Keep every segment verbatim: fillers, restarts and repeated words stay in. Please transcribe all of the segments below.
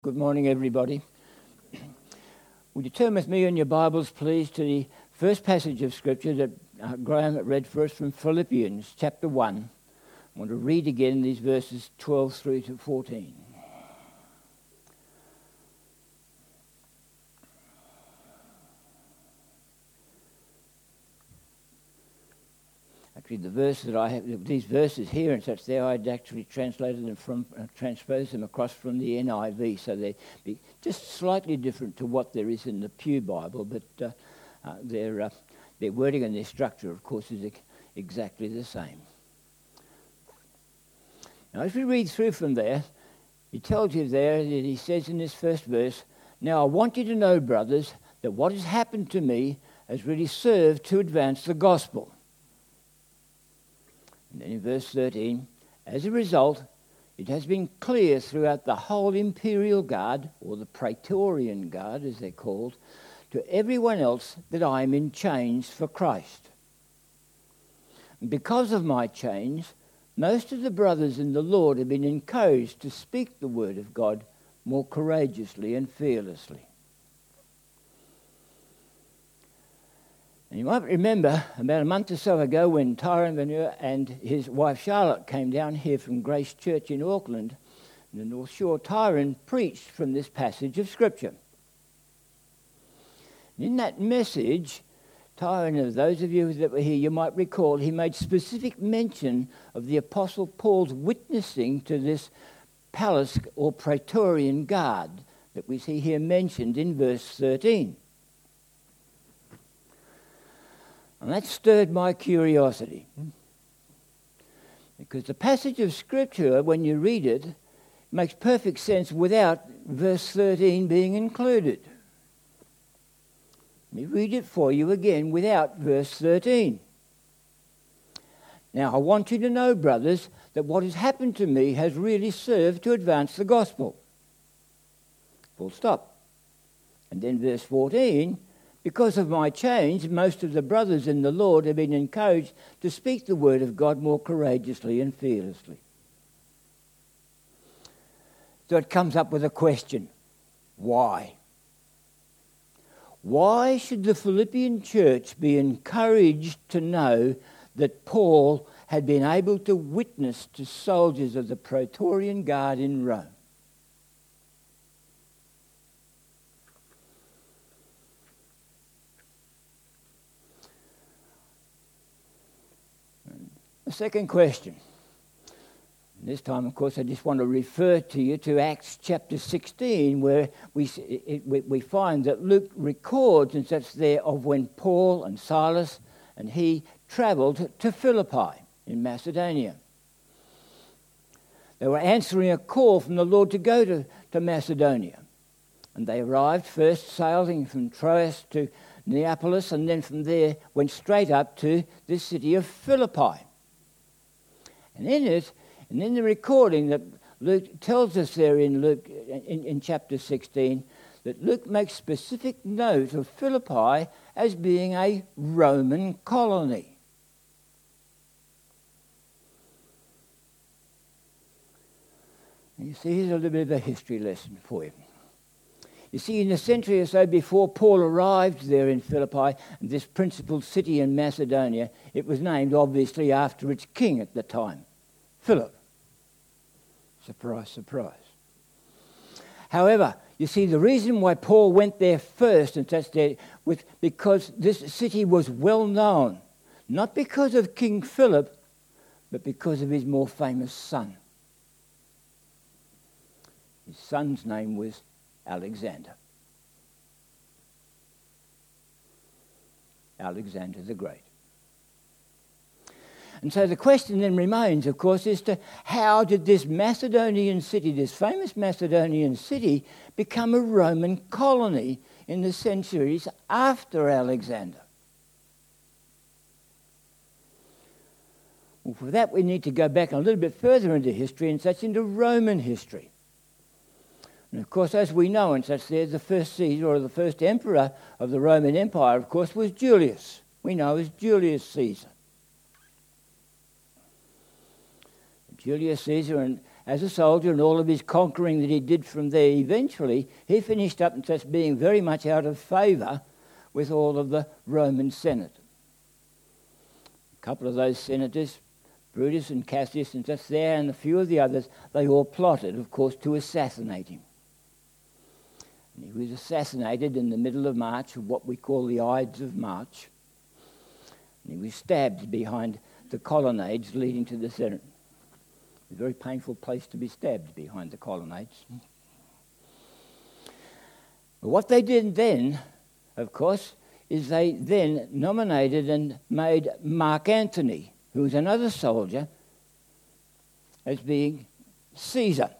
Good morning, everybody. Would you turn with me in your Bibles, please, to the first passage of Scripture that uh, Graham read for us from Philippians chapter one. I want to read again these verses twelve through to fourteen. Actually, the verse that I have, these verses here and such there, I'd actually translated them from, uh, transposed them across from the N I V, so they'd be just slightly different to what there is in the Pew Bible, but uh, uh, their uh, their wording and their structure, of course, is ex- exactly the same. Now, as we read through from there, he tells you there that he says in this first verse, "Now I want you to know, brothers, that what has happened to me has really served to advance the gospel." And then in verse thirteen, "As a result, it has been clear throughout the whole imperial guard, or the Praetorian Guard as they're called, to everyone else that I am in chains for Christ. And because of my chains, most of the brothers in the Lord have been encouraged to speak the word of God more courageously and fearlessly." And you might remember about a month or so ago when Tyrone Vaneur and his wife Charlotte came down here from Grace Church in Auckland, in the North Shore, Tyrone preached from this passage of Scripture. And in that message, Tyrone, those of you that were here, you might recall, he made specific mention of the Apostle Paul's witnessing to this palace or Praetorian Guard that we see here mentioned in verse thirteen. And that stirred my curiosity. Because the passage of Scripture, when you read it, makes perfect sense without verse thirteen being included. Let me read it for you again without verse thirteen. "Now I want you to know, brothers, that what has happened to me has really served to advance the gospel." Full stop. And then verse fourteen, "Because of my change, most of the brothers in the Lord have been encouraged to speak the word of God more courageously and fearlessly." So it comes up with a question. Why? Why should the Philippian church be encouraged to know that Paul had been able to witness to soldiers of the Praetorian Guard in Rome? The second question. This time, of course, I just want to refer to you to Acts chapter sixteen, where we it, we, we find that Luke records, and that's there, of when Paul and Silas and he travelled to Philippi in Macedonia. They were answering a call from the Lord to go to, to Macedonia. And they arrived first sailing from Troas to Neapolis, and then from there went straight up to this city of Philippi. And in it, and in the recording that Luke tells us there in Luke in, in chapter sixteen, that Luke makes specific note of Philippi as being a Roman colony. And you see, here's a little bit of a history lesson for you. You see, in a century or so before Paul arrived there in Philippi, this principal city in Macedonia, it was named obviously after its king at the time, Philip. Surprise, surprise. However, you see, the reason why Paul went there first, and that's there, was because this city was well known, not because of King Philip, but because of his more famous son. His son's name was Alexander. Alexander the Great. And so the question then remains, of course, as to how did this Macedonian city, this famous Macedonian city, become a Roman colony in the centuries after Alexander? Well, for that we need to go back a little bit further into history, and such into Roman history. And of course, as we know, and such there, the first Caesar, or the first emperor of the Roman Empire, of course, was Julius. We know as Julius Caesar. Julius Caesar, and as a soldier and all of his conquering that he did from there, eventually he finished up just being very much out of favour with all of the Roman Senate. A couple of those senators, Brutus and Cassius and just there and a few of the others, they all plotted, of course, to assassinate him. And he was assassinated in the middle of March, of what we call the Ides of March. And he was stabbed behind the colonnades leading to the Senate. A very painful place to be stabbed, behind the colonnades. But what they did then, of course, is they then nominated and made Mark Antony, who was another soldier, as being Caesar.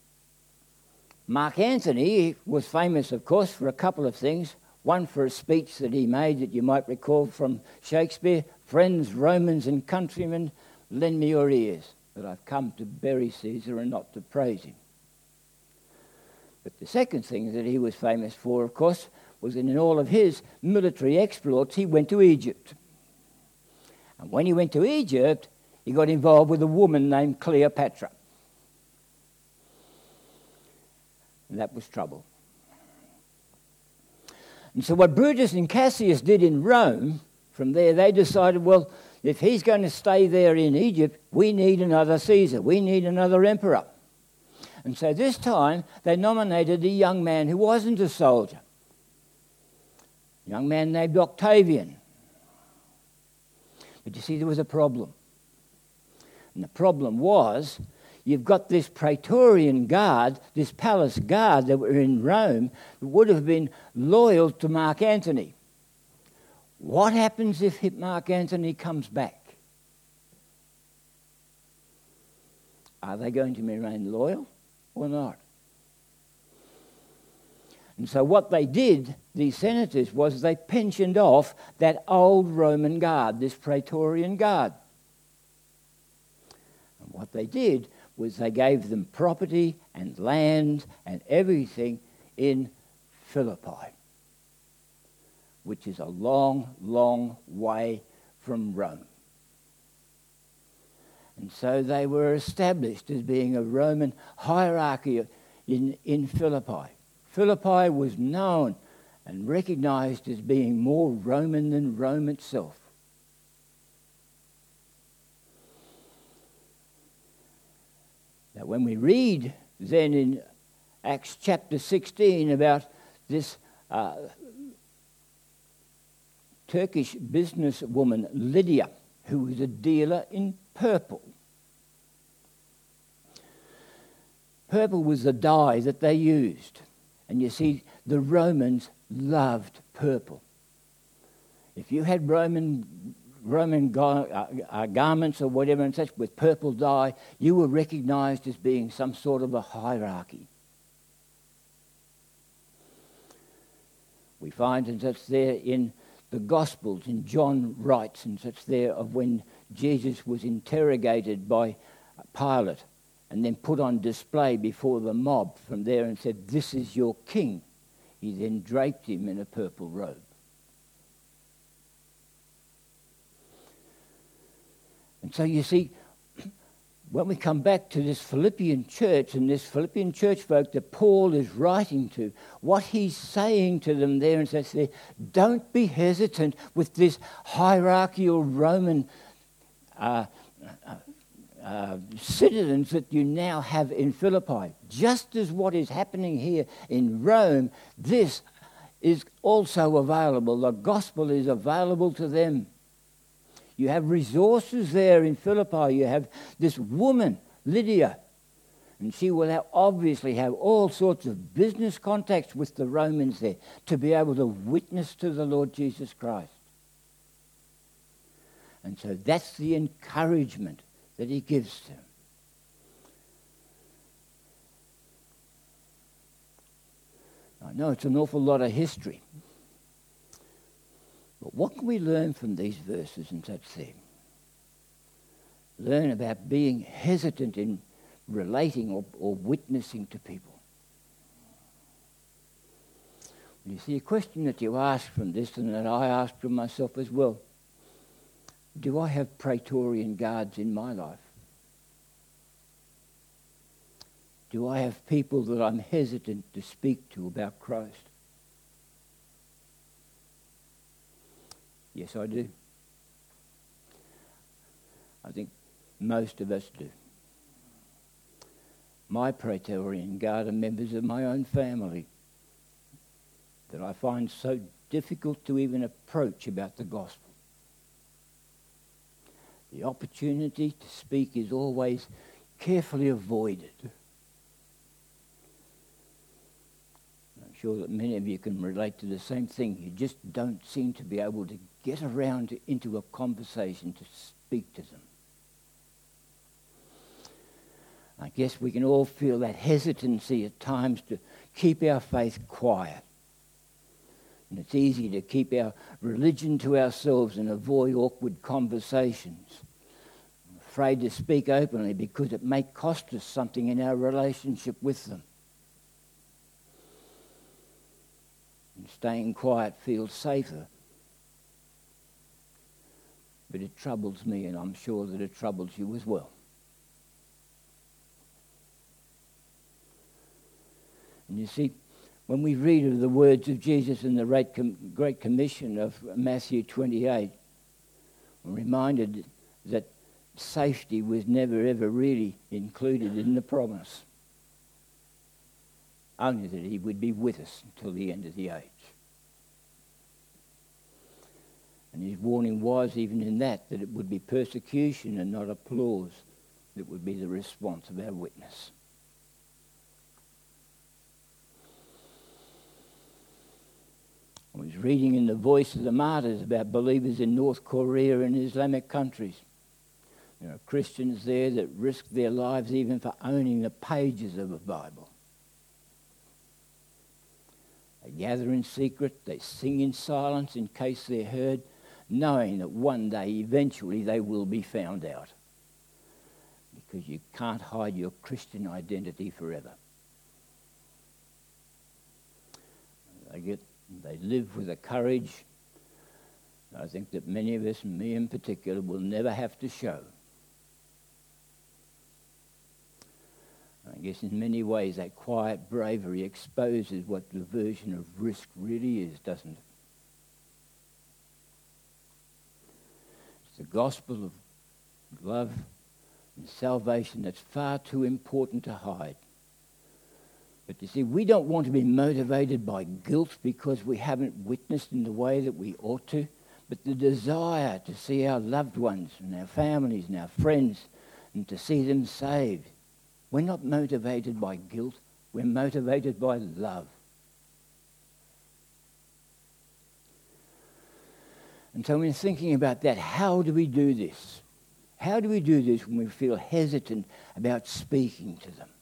Mark Antony was famous, of course, for a couple of things. One, for a speech that he made that you might recall from Shakespeare, "Friends, Romans and countrymen, lend me your ears, that I've come to bury Caesar and not to praise him." But the second thing that he was famous for, of course, was that in all of his military exploits, he went to Egypt. And when he went to Egypt, he got involved with a woman named Cleopatra. And that was trouble. And so what Brutus and Cassius did in Rome, from there they decided, well, if he's going to stay there in Egypt, we need another Caesar. We need another emperor. And so this time they nominated a young man who wasn't a soldier. A young man named Octavian. But you see, there was a problem. And the problem was, you've got this Praetorian Guard, this palace guard that were in Rome, that would have been loyal to Mark Antony. What happens if Mark Antony comes back? Are they going to remain loyal or not? And so what they did, these senators, was they pensioned off that old Roman guard, this Praetorian Guard. And what they did was they gave them property and land and everything in Philippi, which is a long, long way from Rome. And so they were established as being a Roman hierarchy in, in Philippi. Philippi was known and recognised as being more Roman than Rome itself. Now, when we read then in Acts chapter sixteen about this uh, Turkish businesswoman Lydia, who was a dealer in purple. Purple was the dye that they used. And you see, the Romans loved purple. If you had Roman Roman gar- uh, uh, garments or whatever and such with purple dye, you were recognised as being some sort of a hierarchy. We find and such there in the Gospels, in John writes and such there of when Jesus was interrogated by Pilate and then put on display before the mob from there and said, "This is your king." He then draped him in a purple robe. And so you see, when we come back to this Philippian church and this Philippian church folk that Paul is writing to, what he's saying to them there and says there, don't be hesitant with this hierarchical Roman uh, uh, uh, citizens that you now have in Philippi. Just as what is happening here in Rome, this is also available. The gospel is available to them. You have resources there in Philippi. You have this woman, Lydia, and she will have, obviously have all sorts of business contacts with the Romans there to be able to witness to the Lord Jesus Christ. And so that's the encouragement that he gives them. I know it's an awful lot of history. But what can we learn from these verses and such things? Learn about being hesitant in relating or, or witnessing to people. You see, a question that you ask from this and that I ask from myself as well, do I have Praetorian guards in my life? Do I have people that I'm hesitant to speak to about Christ? Yes, I do. I think most of us do. My Praetorian Guard are members of my own family that I find so difficult to even approach about the gospel. The opportunity to speak is always carefully avoided. I'm sure that many of you can relate to the same thing. You just don't seem to be able to get around to, into a conversation to speak to them. I guess we can all feel that hesitancy at times to keep our faith quiet. And it's easy to keep our religion to ourselves and avoid awkward conversations. I'm afraid to speak openly because it may cost us something in our relationship with them. And staying quiet feels safer. But it troubles me, and I'm sure that it troubles you as well. And you see, when we read of the words of Jesus in the Great Commission of Matthew twenty-eight, we're reminded that safety was never ever really included in the promise. Only that he would be with us until the end of the age. And his warning was even in that, that it would be persecution and not applause that would be the response of our witness. I was reading in the Voice of the Martyrs about believers in North Korea and Islamic countries. There are Christians there that risk their lives even for owning the pages of a Bible. They gather in secret, they sing in silence in case they're heard, knowing that one day, eventually, they will be found out. Because you can't hide your Christian identity forever. They get They live with a courage I think that many of us, and me in particular, will never have to show. I guess in many ways that quiet bravery exposes what the version of risk really is, doesn't it? It's the gospel of love and salvation that's far too important to hide. But you see, we don't want to be motivated by guilt because we haven't witnessed in the way that we ought to, but the desire to see our loved ones and our families and our friends and to see them saved. We're not motivated by guilt. We're motivated by love. And so in thinking about that, how do we do this? How do we do this when we feel hesitant about speaking to them?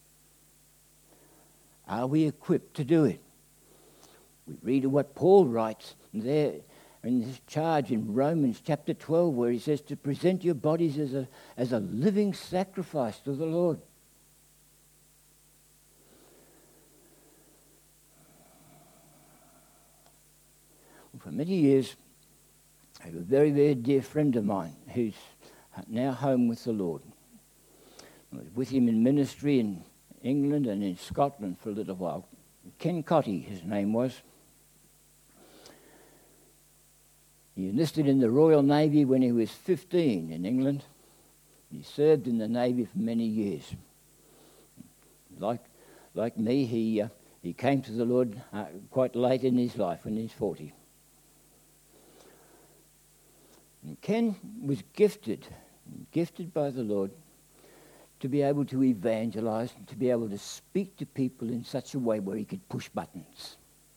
Are we equipped to do it? We read of what Paul writes there in this charge in Romans chapter twelve, where he says to present your bodies as a, as a living sacrifice to the Lord. Well, for many years, I have a very, very dear friend of mine who's now home with the Lord. I was with him in ministry in England and in Scotland for a little while. Ken Cotty, his name was. He enlisted in the Royal Navy when he was fifteen in England. He served in the Navy for many years. Like, like me, he, uh, he came to the Lord uh, quite late in his life, when he was forty. And Ken was gifted, gifted by the Lord to be able to evangelize and to be able to speak to people in such a way where he could push buttons.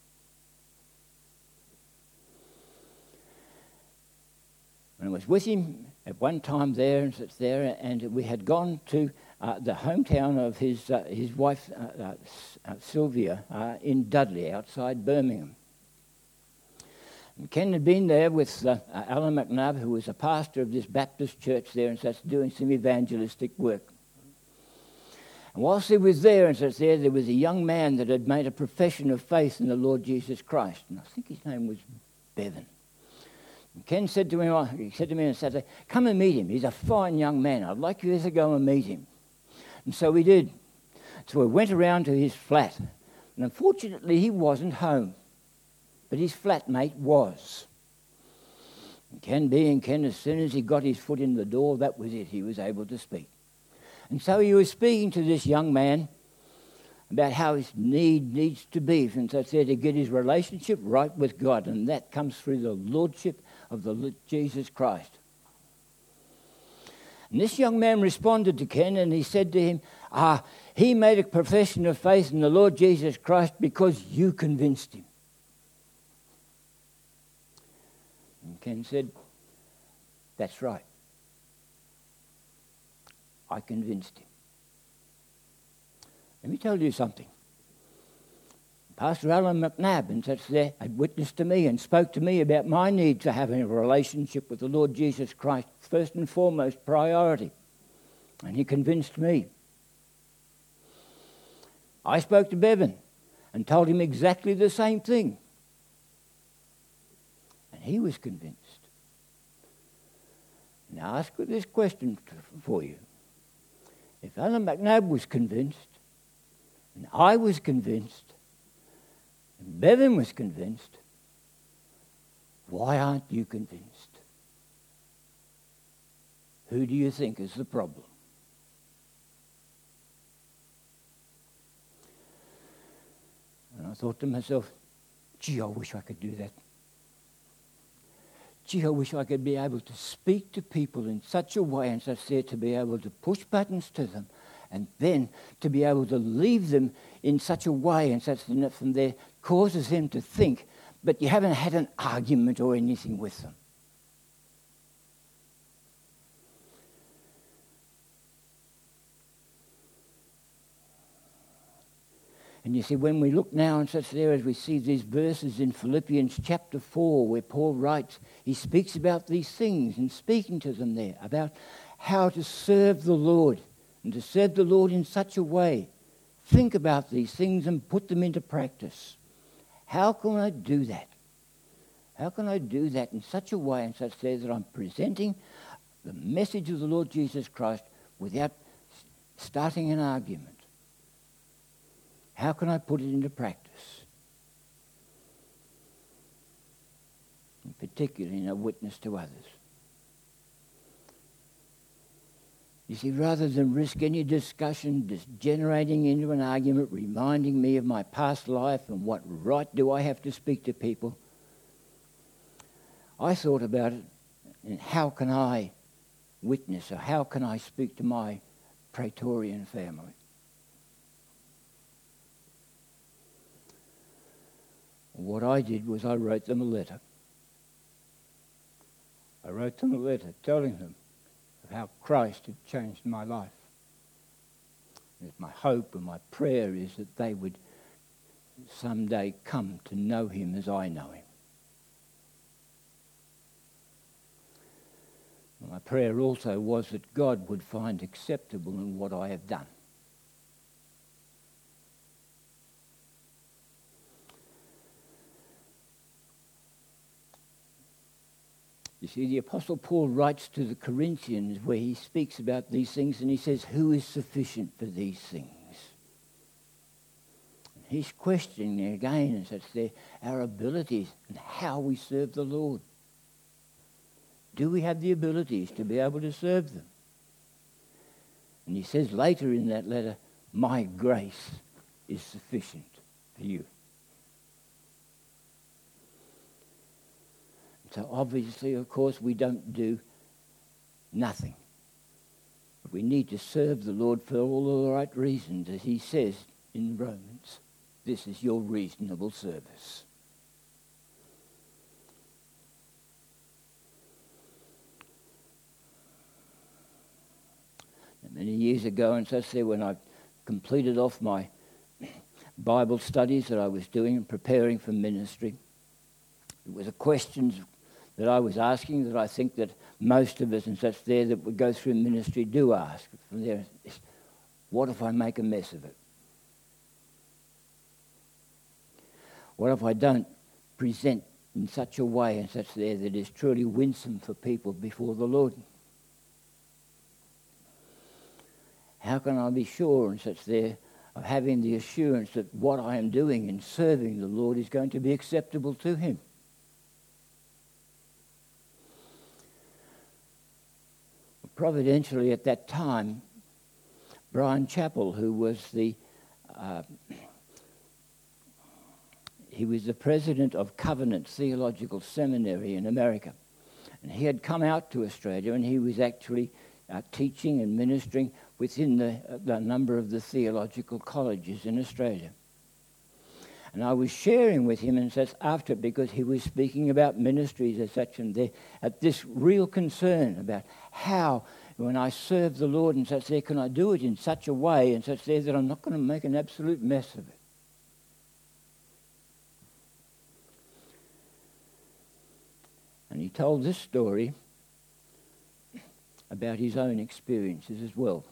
And I was with him at one time there and sits there, and we had gone to uh, the hometown of his uh, his wife uh, uh, Sylvia uh, in Dudley, outside Birmingham. And Ken had been there with uh, uh, Alan McNabb, who was a pastor of this Baptist church there, and so doing some evangelistic work. And whilst he was there, and so there, there was a young man that had made a profession of faith in the Lord Jesus Christ, and I think his name was Bevan. And Ken said to him, he said to me on Saturday, "Come and meet him. He's a fine young man. I'd like you to go and meet him." And so we did. So we went around to his flat. And unfortunately, he wasn't home. But his flatmate was. And Ken being Ken, as soon as he got his foot in the door, that was it. He was able to speak. And so he was speaking to this young man about how his need needs to be, since I said, to get his relationship right with God. And that comes through the lordship of the Lord Jesus Christ. And this young man responded to Ken and he said to him, ah, he made a profession of faith in the Lord Jesus Christ because you convinced him. And Ken said, that's right. I convinced him. Let me tell you something. Pastor Alan McNabb and such there had witnessed to me and spoke to me about my need to have a relationship with the Lord Jesus Christ, first and foremost priority. And he convinced me. I spoke to Bevan and told him exactly the same thing. And he was convinced. Now ask this question for you. If Alan McNabb was convinced, and I was convinced, and Bevan was convinced, why aren't you convinced? Who do you think is the problem? And I thought to myself, gee, I wish I could do that. Gee, I wish I could be able to speak to people in such a way and such there to be able to push buttons to them and then to be able to leave them in such a way and such that from there causes them to think, but you haven't had an argument or anything with them. And you see, when we look now and such there as we see these verses in Philippians chapter four where Paul writes, he speaks about these things and speaking to them there about how to serve the Lord and to serve the Lord in such a way. Think about these things and put them into practice. How can I do that? How can I do that in such a way and such there that I'm presenting the message of the Lord Jesus Christ without starting an argument? How can I put it into practice? And particularly in a witness to others. You see, rather than risk any discussion degenerating into an argument, reminding me of my past life and what right do I have to speak to people, I thought about it and how can I witness or how can I speak to my Praetorian family? What I did was I wrote them a letter. I wrote them a letter telling them of how Christ had changed my life. And my hope and my prayer is that they would someday come to know him as I know him. And my prayer also was that God would find acceptable in what I have done. You see, the Apostle Paul writes to the Corinthians where he speaks about these things and he says, who is sufficient for these things? And he's questioning again and such there our abilities and how we serve the Lord. Do we have the abilities to be able to serve them? And he says later in that letter, my grace is sufficient for you. So obviously, of course, we don't do nothing. But we need to serve the Lord for all the right reasons, as he says in Romans. This is your reasonable service. And many years ago, and such there, when I completed off my Bible studies that I was doing and preparing for ministry, it was a questions that I was asking that I think that most of us and such there that would go through ministry do ask. From there, what if I make a mess of it? What if I don't present in such a way and such there that is truly winsome for people before the Lord? How can I be sure and such there of having the assurance that what I am doing in serving the Lord is going to be acceptable to him. Providentially at that time, Brian Chappell, who was the uh, he was the president of Covenant Theological Seminary in America, and he had come out to Australia, and he was actually uh, teaching and ministering within the, uh, the number of the theological colleges in Australia. And I was sharing with him and says after, because he was speaking about ministries as such, and there at this real concern about how, when I serve the Lord and such there, can I do it in such a way and such there that I'm not going to make an absolute mess of it. And he told this story about his own experiences as well.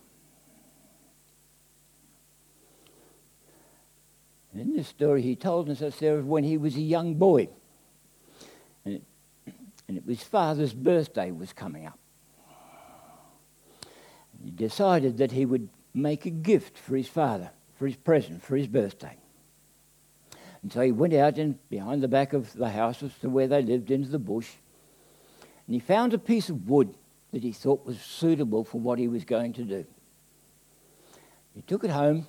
And in this story he told us that when he was a young boy, and it, and it was his father's birthday was coming up. He decided that he would make a gift for his father, for his present, for his birthday. And so he went out in behind the back of the house as to where they lived, into the bush, and he found a piece of wood that he thought was suitable for what he was going to do. He took it home,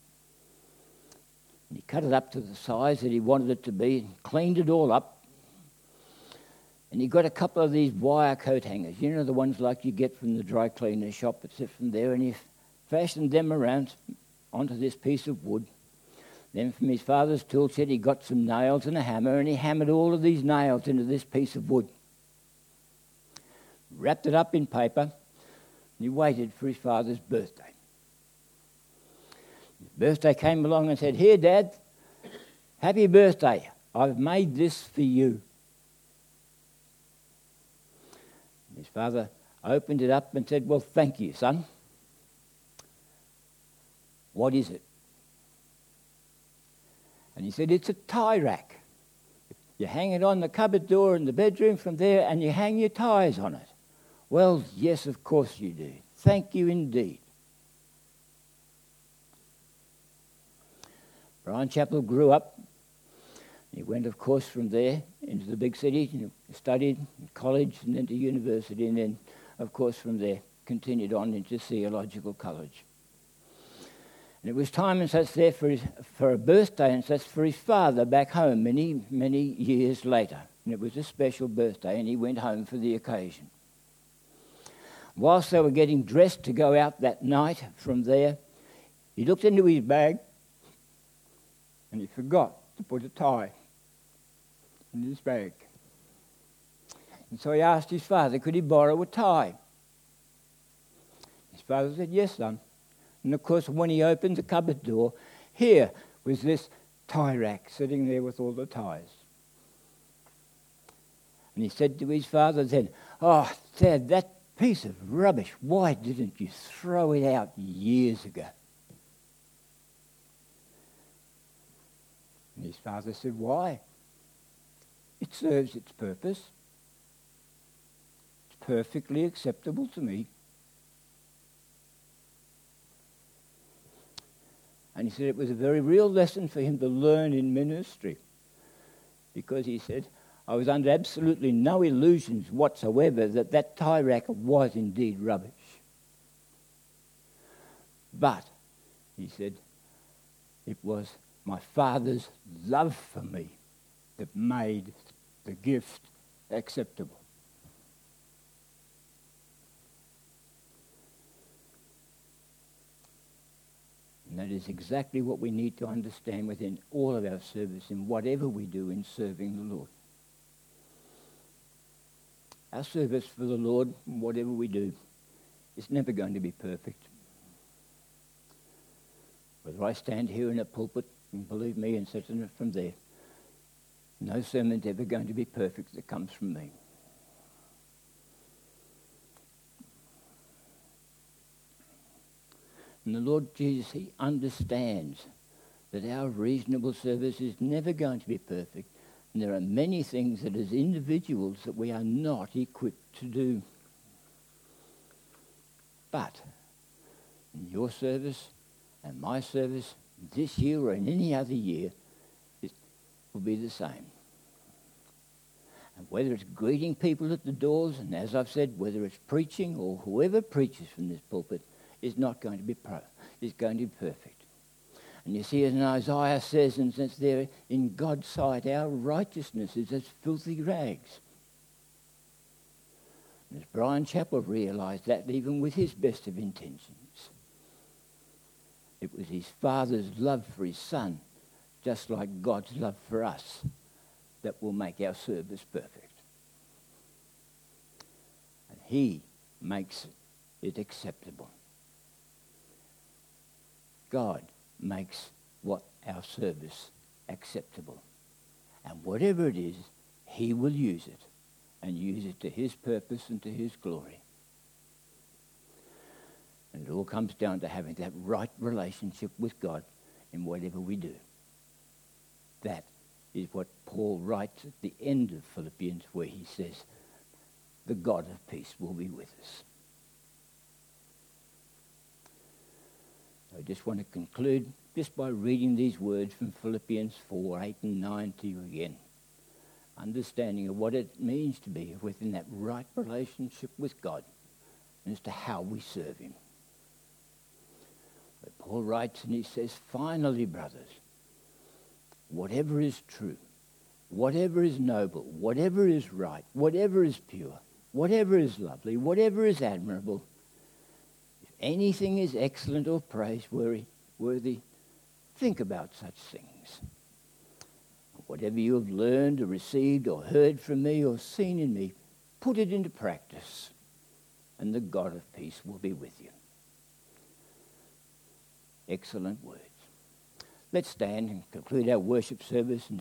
and he cut it up to the size that he wanted it to be, and cleaned it all up. And he got a couple of these wire coat hangers, you know, the ones like you get from the dry cleaner shop, it's from there, and he fashioned them around onto this piece of wood. Then from his father's tool shed he got some nails and a hammer, and he hammered all of these nails into this piece of wood. Wrapped it up in paper, and he waited for his father's birthday. His birthday came along and said, "Here, Dad, happy birthday. I've made this for you." His father opened it up and said, "Well, thank you, son. What is it?" And he said, "It's a tie rack. You hang it on the cupboard door in the bedroom from there, and you hang your ties on it." "Well, yes, of course you do. Thank you indeed." Brian Chappell grew up. He went, of course, from there into the big city, you know, studied in college and then to university, and then, of course, from there continued on into theological college. And it was time and such there for, his, for a birthday and such for his father back home many, many years later. And it was a special birthday, and he went home for the occasion. Whilst they were getting dressed to go out that night from there, he looked into his bag and he forgot to put a tie in his bag. And so he asked his father, could he borrow a tie? His father said, "Yes, son." And of course, when he opened the cupboard door, here was this tie rack sitting there with all the ties. And he said to his father then, "Oh, Dad, that piece of rubbish, why didn't you throw it out years ago?" And his father said, "Why? It serves its purpose. It's perfectly acceptable to me." And he said it was a very real lesson for him to learn in ministry, because he said, "I was under absolutely no illusions whatsoever that that tie rack was indeed rubbish. But," he said, "it was my Father's love for me that made the gift acceptable." And that is exactly what we need to understand within all of our service, in whatever we do in serving the Lord. Our service for the Lord, whatever we do, is never going to be perfect. Whether I stand here in a pulpit, and believe me, and sit in it from there, no sermon's ever going to be perfect that comes from me. And the Lord Jesus, he understands that our reasonable service is never going to be perfect. And there are many things that as individuals that we are not equipped to do. But in your service and my service this year or in any other year, it will be the same. And whether it's greeting people at the doors, and as I've said, whether it's preaching or whoever preaches from this pulpit, is not going to be pro, is going to be perfect. And you see, as Isaiah says, and it's there, in God's sight, our righteousness is as filthy rags. And as Brian Chappell realised that even with his best of intentions, it was his Father's love for his Son, just like God's love for us, that will make our service perfect. And he makes it acceptable. God makes what our service acceptable. And whatever it is, he will use it, and use it to his purpose and to his glory. And it all comes down to having that right relationship with God in whatever we do. That is what Paul writes at the end of Philippians, where he says, the God of peace will be with us. I just want to conclude just by reading these words from Philippians four, eight and nine to you again. Understanding of what it means to be within that right relationship with God, and as to how we serve him. But Paul writes and he says, finally, brothers, whatever is true, whatever is noble, whatever is right, whatever is pure, whatever is lovely, whatever is admirable, if anything is excellent or praiseworthy, worthy, think about such things. Whatever you have learned or received or heard from me or seen in me, put it into practice, and the God of peace will be with you. Excellent words. Let's stand and conclude our worship service and